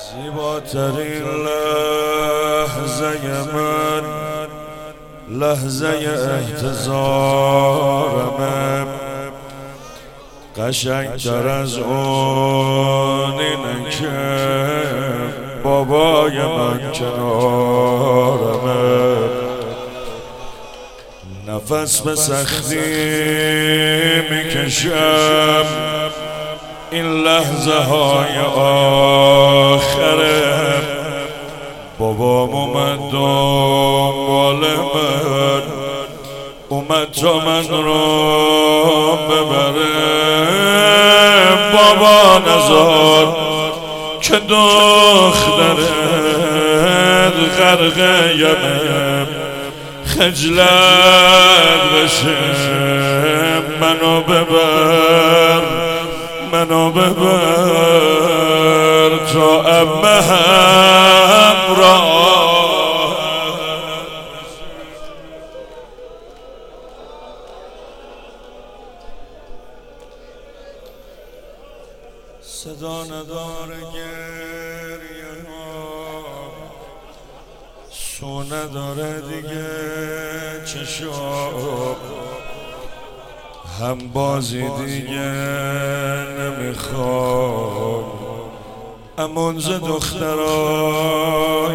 زیباترین لحظه من لحظه احتضارمه، قشنگتر از اون اینه که بابای من کنارمه. نفس به سختی میکشم، این لحظه های آخره. بابام اومد دنبال من، اومد تا من رو ببره. بابا نزار که دخترت غرقه یمه، خجلت بشه منو ببر، منو ببر تا عمه همراه. صدا نداره گریه ها، سو نداره دیگه چشم، هم بازی دیگه نمیخوام. امون ز دخترای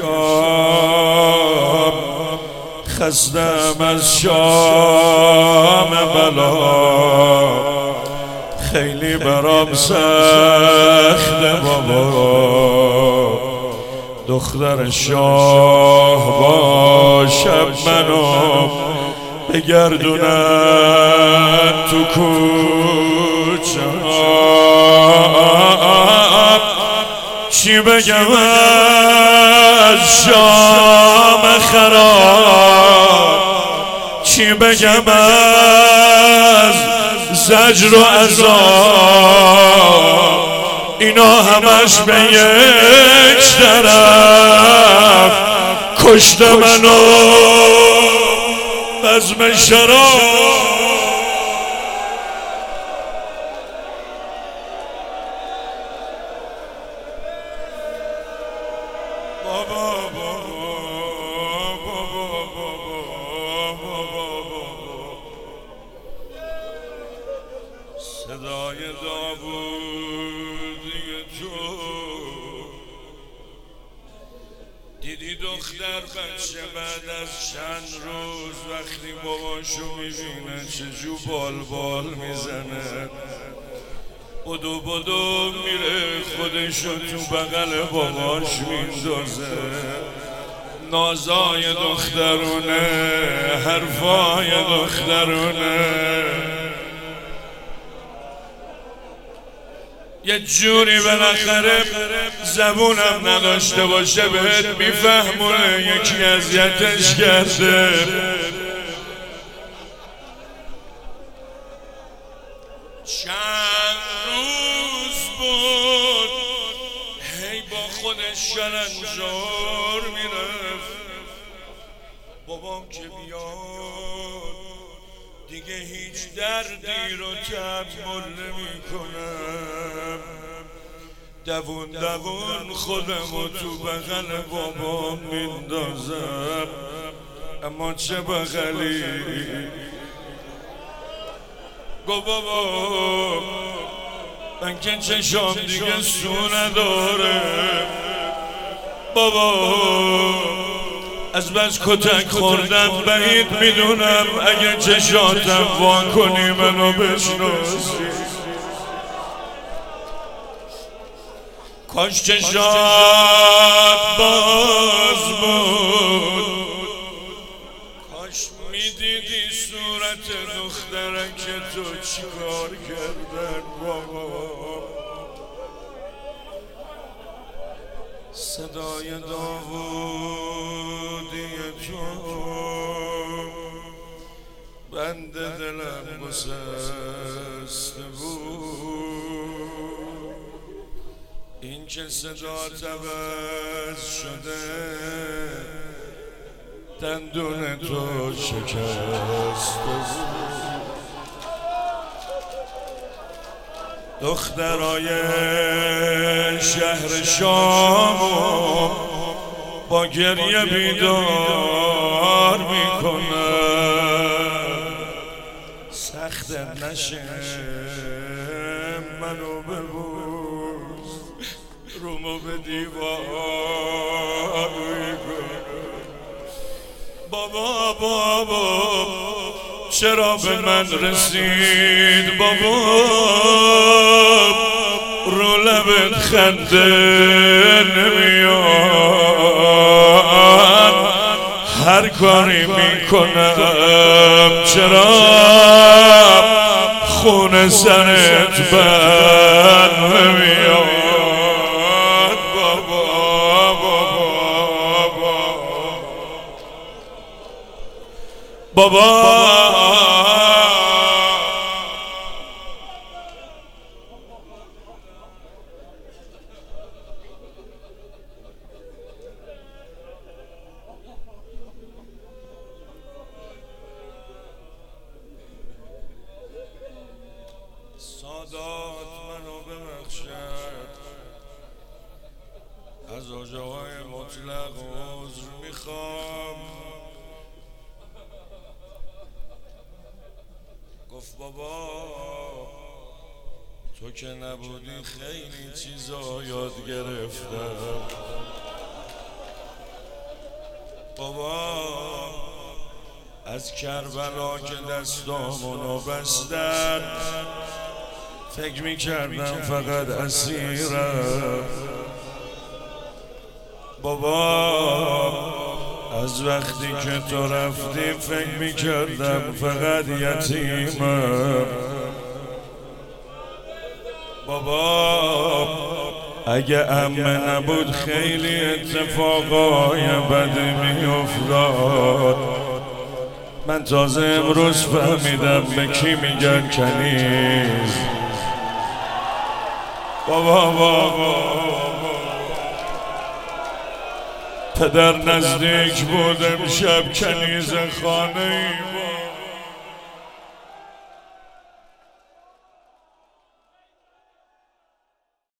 شام، خستم از شام بلا، خیلی برام سخته بابا. دختر شاه باشم منو بگردونن تو کوچه، چی بگم از شام خراب، چی بگم از زجر و عذاب، اینا همش به یک طرف کشت منو بزم شراب. صدای داوودی تو دیدی دختر بچه بعد از چند روز وقتی باباشو میبینه چجور بال بال میزنه، بدو بدو میره خودشو تو بغل باباش میندازه. نازای دخترونه، حرفای دخترونه، یه جوری بالاخره زبونم نداشته باشه بهت میفهمونه یکی اذیتش کرده. چند روز بود هی با خودش شلنجار میرفت، بابام که بیاد دیگه هیچ دردی رو تحمل نمی کنم. دوون دوون خودمو تو بغل بابام میندازم، اما چه بغلی. گو بابا من که چشام دیگه سو نداره، بابا از بس کتک خوردم بعید میدونم اگه چشاتم وان کنی منو بشناسی. کاش چشات باز بود، کاش میدیدی صورت دختره که تو چیکار کردن بابا. صدای داوودی تو بند دلم گسسته بود، این که صدا عوض شده دندون تو شکسته بود. دخترای شهر شام با گریه بیدار میکنه سخت نشه منو ببوس رومو به دیوار میکنه بابا چرا به من رسید بابا رو لبت خنده نمیاد هر کاری میکنم چرا خون سرت بر نمیاد بابا سادات منو ببخشد از آجاهای مطلق عذر میخوام گفت بابا تو که نبودی خیلی چیزا یاد گرفتم بابا از کربلا که دستامونو بستن فکر میکردم فقط اسیرم بابا از وقتی که تو رفتی فکر میکردم فقط یتیمم بابا اگه عمه نبود خیلی اتفاقای بدی میافتاد من تازه امروز فهمیدم به کی میگن کنیز بابا پدر نزدیک بود امشب کنیز خانه ای بود